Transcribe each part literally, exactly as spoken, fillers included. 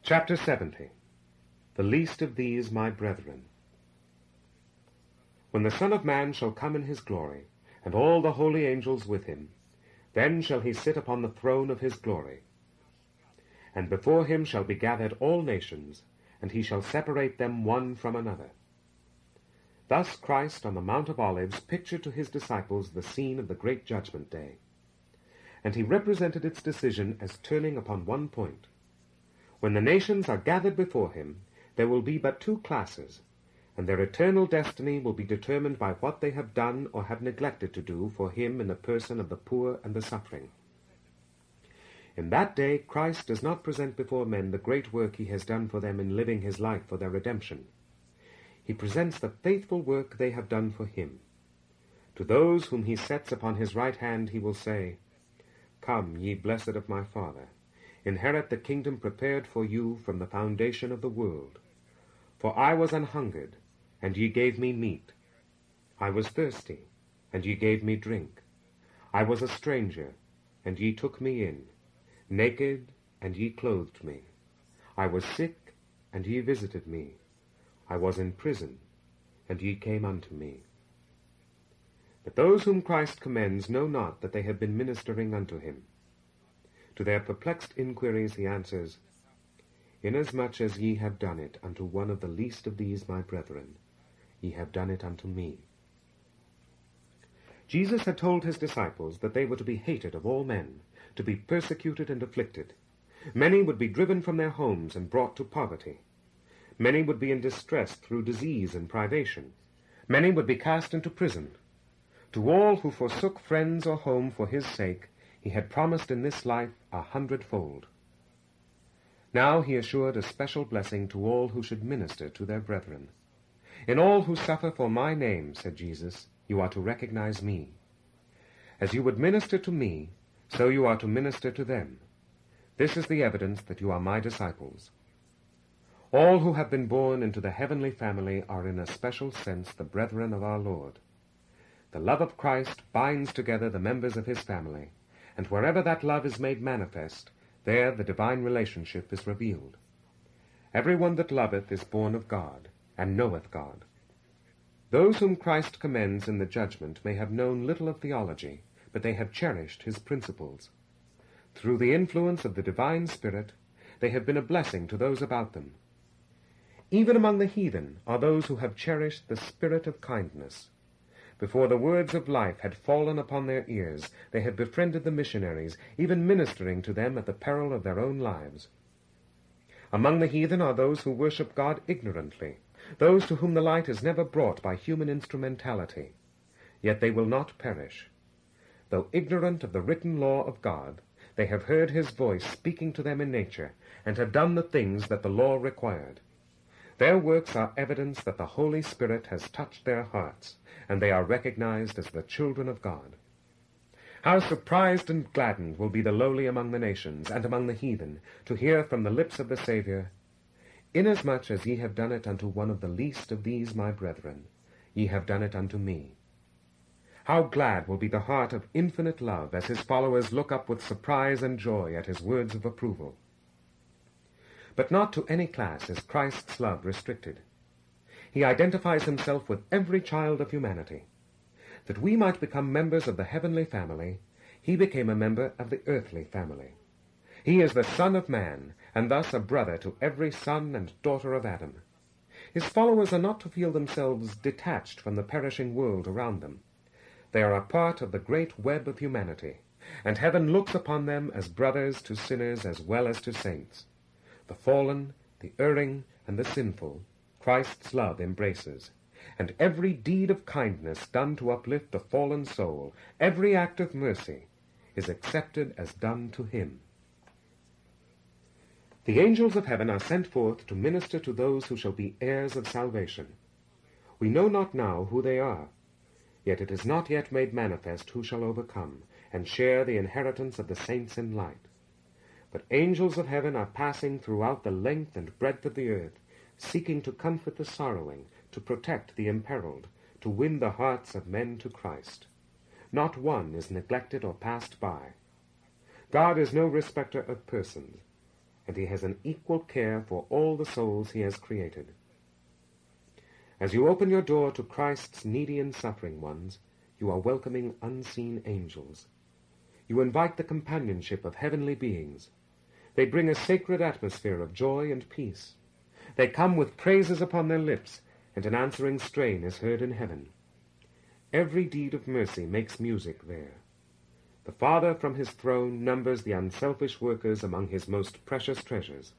Chapter seventy. The least of these my brethren. When the Son of Man shall come in his glory, and all the holy angels with him, then shall he sit upon the throne of his glory. And before him shall be gathered all nations, and he shall separate them one from another. Thus Christ on the Mount of Olives pictured to his disciples the scene of the great judgment day. And he represented its decision as turning upon one point. When the nations are gathered before him, there will be but two classes, and their eternal destiny will be determined by what they have done or have neglected to do for him in the person of the poor and the suffering. In that day Christ does not present before men the great work he has done for them in living his life for their redemption. He presents the faithful work they have done for him. To those whom he sets upon his right hand he will say, Come, ye blessed of my Father, inherit the kingdom prepared for you from the foundation of the world. For I was an hungered, and ye gave me meat. I was thirsty, and ye gave me drink. I was a stranger, and ye took me in. Naked, and ye clothed me. I was sick, and ye visited me. I was in prison, and ye came unto me. But those whom Christ commends know not that they have been ministering unto him. To their perplexed inquiries he answers, Inasmuch as ye have done it unto one of the least of these my brethren, ye have done it unto me. Jesus had told his disciples that they were to be hated of all men, to be persecuted and afflicted. Many would be driven from their homes and brought to poverty. Many would be in distress through disease and privation. Many would be cast into prison. To all who forsook friends or home for his sake, he had promised in this life a hundredfold. Now he assured a special blessing to all who should minister to their brethren. In all who suffer for my name, said Jesus, you are to recognize me. As you would minister to me, so you are to minister to them. This is the evidence that you are my disciples. All who have been born into the heavenly family are in a special sense the brethren of our Lord. The love of Christ binds together the members of his family, and wherever that love is made manifest, there the divine relationship is revealed. Every one that loveth is born of God, and knoweth God. Those whom Christ commends in the judgment may have known little of theology, but they have cherished his principles. Through the influence of the divine Spirit, they have been a blessing to those about them. Even among the heathen are those who have cherished the spirit of kindness. Before the words of life had fallen upon their ears, they had befriended the missionaries, even ministering to them at the peril of their own lives. Among the heathen are those who worship God ignorantly, those to whom the light is never brought by human instrumentality. Yet they will not perish. Though ignorant of the written law of God, they have heard his voice speaking to them in nature, and have done the things that the law required. Their works are evidence that the Holy Spirit has touched their hearts, and they are recognized as the children of God. How surprised and gladdened will be the lowly among the nations, and among the heathen, to hear from the lips of the Saviour, Inasmuch as ye have done it unto one of the least of these my brethren, ye have done it unto me. How glad will be the heart of infinite love as his followers look up with surprise and joy at his words of approval. But not to any class is Christ's love restricted. He identifies himself with every child of humanity. That we might become members of the heavenly family, he became a member of the earthly family. He is the Son of Man, and thus a brother to every son and daughter of Adam. His followers are not to feel themselves detached from the perishing world around them. They are a part of the great web of humanity, and heaven looks upon them as brothers to sinners as well as to saints. The fallen, the erring, and the sinful, Christ's love embraces, and every deed of kindness done to uplift the fallen soul, every act of mercy, is accepted as done to him. The angels of heaven are sent forth to minister to those who shall be heirs of salvation. We know not now who they are, yet it is not yet made manifest who shall overcome, and share the inheritance of the saints in light. But angels of heaven are passing throughout the length and breadth of the earth, seeking to comfort the sorrowing, to protect the imperiled, to win the hearts of men to Christ. Not one is neglected or passed by. God is no respecter of persons. and he has an equal care for all the souls he has created. As you open your door to Christ's needy and suffering ones, you are welcoming unseen angels. You invite the companionship of heavenly beings. They bring a sacred atmosphere of joy and peace. They come with praises upon their lips, and an answering strain is heard in heaven. Every deed of mercy makes music there. The Father from his throne numbers the unselfish workers among his most precious treasures.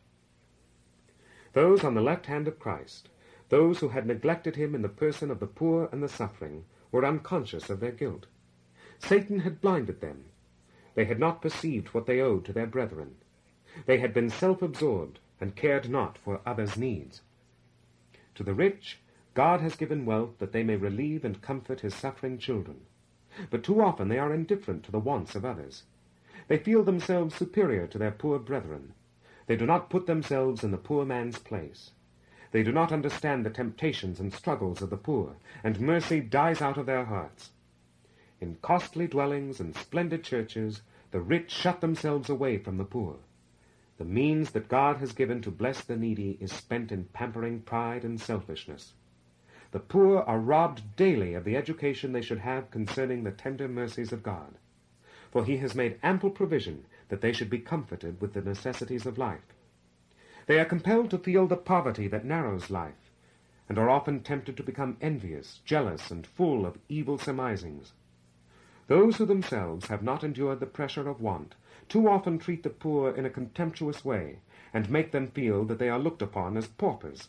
Those on the left hand of Christ, those who had neglected him in the person of the poor and the suffering, were unconscious of their guilt. Satan had blinded them. They had not perceived what they owed to their brethren. They had been self-absorbed and cared not for others' needs. To the rich, God has given wealth that they may relieve and comfort his suffering children. But too often they are indifferent to the wants of others. They feel themselves superior to their poor brethren. They do not put themselves in the poor man's place. They do not understand the temptations and struggles of the poor, and mercy dies out of their hearts. In costly dwellings and splendid churches, the rich shut themselves away from the poor. The means that God has given to bless the needy is spent in pampering pride and selfishness. The poor are robbed daily of the education they should have concerning the tender mercies of God, for he has made ample provision that they should be comforted with the necessities of life. They are compelled to feel the poverty that narrows life, and are often tempted to become envious, jealous, and full of evil surmisings. Those who themselves have not endured the pressure of want too often treat the poor in a contemptuous way, and make them feel that they are looked upon as paupers.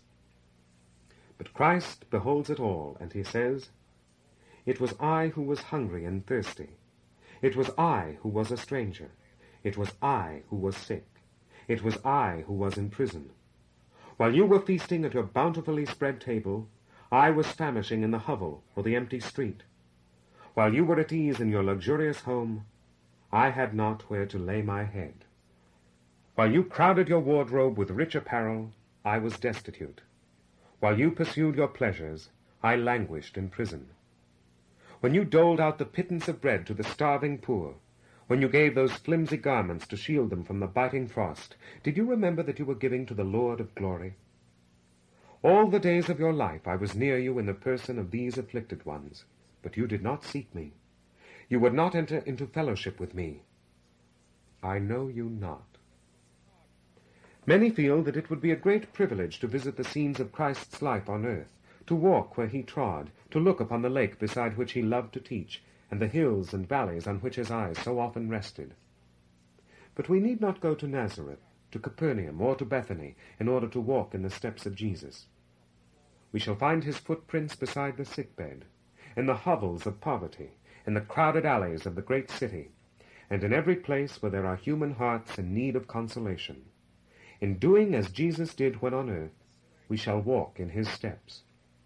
But Christ beholds it all, and he says, "It was I who was hungry and thirsty. It was I who was a stranger. It was I who was sick. It was I who was in prison. While you were feasting at your bountifully spread table, I was famishing in the hovel or the empty street. While you were at ease in your luxurious home, I had not where to lay my head. While you crowded your wardrobe with rich apparel, I was destitute. While you pursued your pleasures, I languished in prison. When you doled out the pittance of bread to the starving poor, when you gave those flimsy garments to shield them from the biting frost, did you remember that you were giving to the Lord of glory? All the days of your life I was near you in the person of these afflicted ones, but you did not seek me. You would not enter into fellowship with me. I know you not." Many feel that it would be a great privilege to visit the scenes of Christ's life on earth, to walk where he trod, to look upon the lake beside which he loved to teach, and the hills and valleys on which his eyes so often rested. But we need not go to Nazareth, to Capernaum, or to Bethany, in order to walk in the steps of Jesus. We shall find his footprints beside the sickbed, in the hovels of poverty, in the crowded alleys of the great city, and in every place where there are human hearts in need of consolation. In doing as Jesus did when on earth, we shall walk in his steps.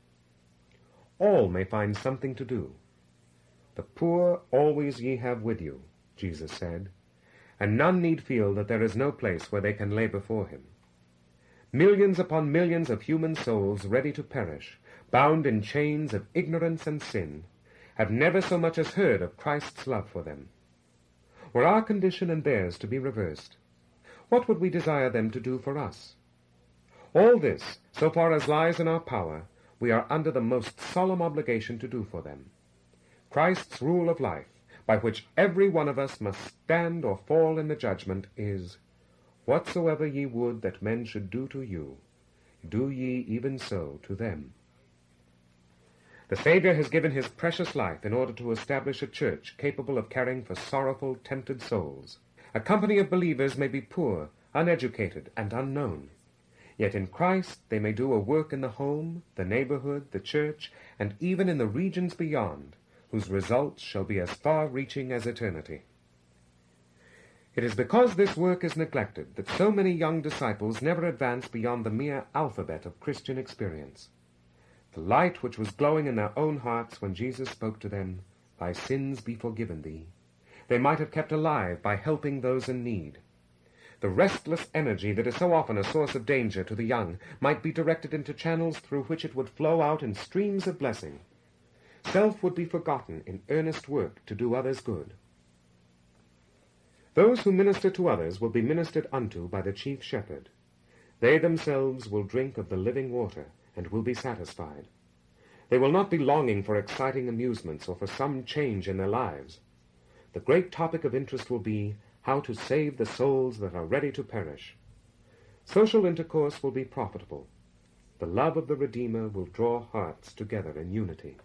All may find something to do. The poor always ye have with you, Jesus said, and none need feel that there is no place where they can lay before him. Millions upon millions of human souls ready to perish, bound in chains of ignorance and sin, have never so much as heard of Christ's love for them. Were our condition and theirs to be reversed, what would we desire them to do for us? All this, so far as lies in our power, we are under the most solemn obligation to do for them. Christ's rule of life, by which every one of us must stand or fall in the judgment, is, "Whatsoever ye would that men should do to you, do ye even so to them." The Savior has given his precious life in order to establish a church capable of caring for sorrowful, tempted souls. A company of believers may be poor, uneducated, and unknown. Yet in Christ they may do a work in the home, the neighborhood, the church, and even in the regions beyond, whose results shall be as far-reaching as eternity. It is because this work is neglected that so many young disciples never advance beyond the mere alphabet of Christian experience. The light which was glowing in their own hearts when Jesus spoke to them, "Thy sins be forgiven thee," they might have kept alive by helping those in need. The restless energy that is so often a source of danger to the young might be directed into channels through which it would flow out in streams of blessing. Self would be forgotten in earnest work to do others good. Those who minister to others will be ministered unto by the chief shepherd. They themselves will drink of the living water, and will be satisfied. They will not be longing for exciting amusements or for some change in their lives. The great topic of interest will be how to save the souls that are ready to perish. Social intercourse will be profitable. The love of the Redeemer will draw hearts together in unity.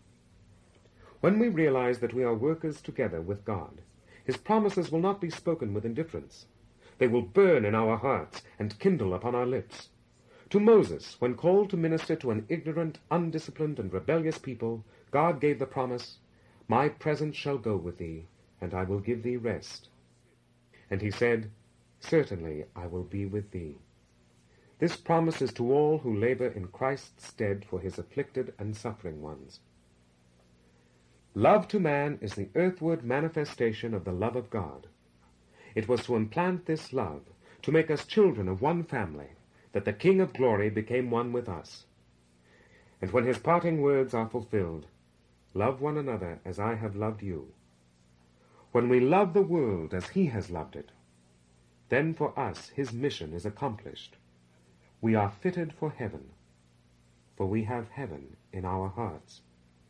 When we realize that we are workers together with God, his promises will not be spoken with indifference. They will burn in our hearts and kindle upon our lips. To Moses, when called to minister to an ignorant, undisciplined, and rebellious people, God gave the promise, "My presence shall go with thee, and I will give thee rest." And he said, "Certainly I will be with thee." This promise is to all who labor in Christ's stead for his afflicted and suffering ones. Love to man is the earthward manifestation of the love of God. It was to implant this love, to make us children of one family, that the King of glory became one with us. And when his parting words are fulfilled, "Love one another as I have loved you," when we love the world as he has loved it, then for us his mission is accomplished. We are fitted for heaven, for we have heaven in our hearts.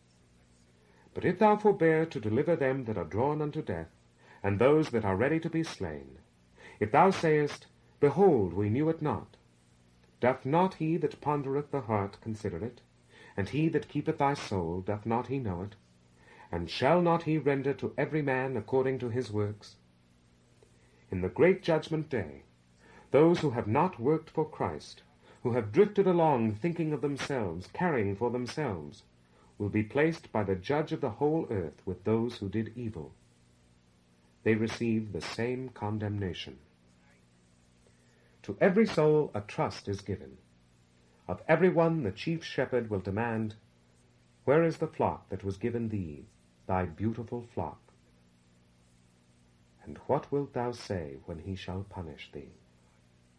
But if thou forbear to deliver them that are drawn unto death, and those that are ready to be slain, if thou sayest, "Behold, we knew it not," doth not he that pondereth the heart consider it? And he that keepeth thy soul, doth not he know it? And shall not he render to every man according to his works? In the great judgment day, those who have not worked for Christ, who have drifted along thinking of themselves, caring for themselves, will be placed by the judge of the whole earth with those who did evil. They receive the same condemnation. To every soul a trust is given. Of every one the chief shepherd will demand, "Where is the flock that was given thee, thy beautiful flock?" And what wilt thou say when he shall punish thee?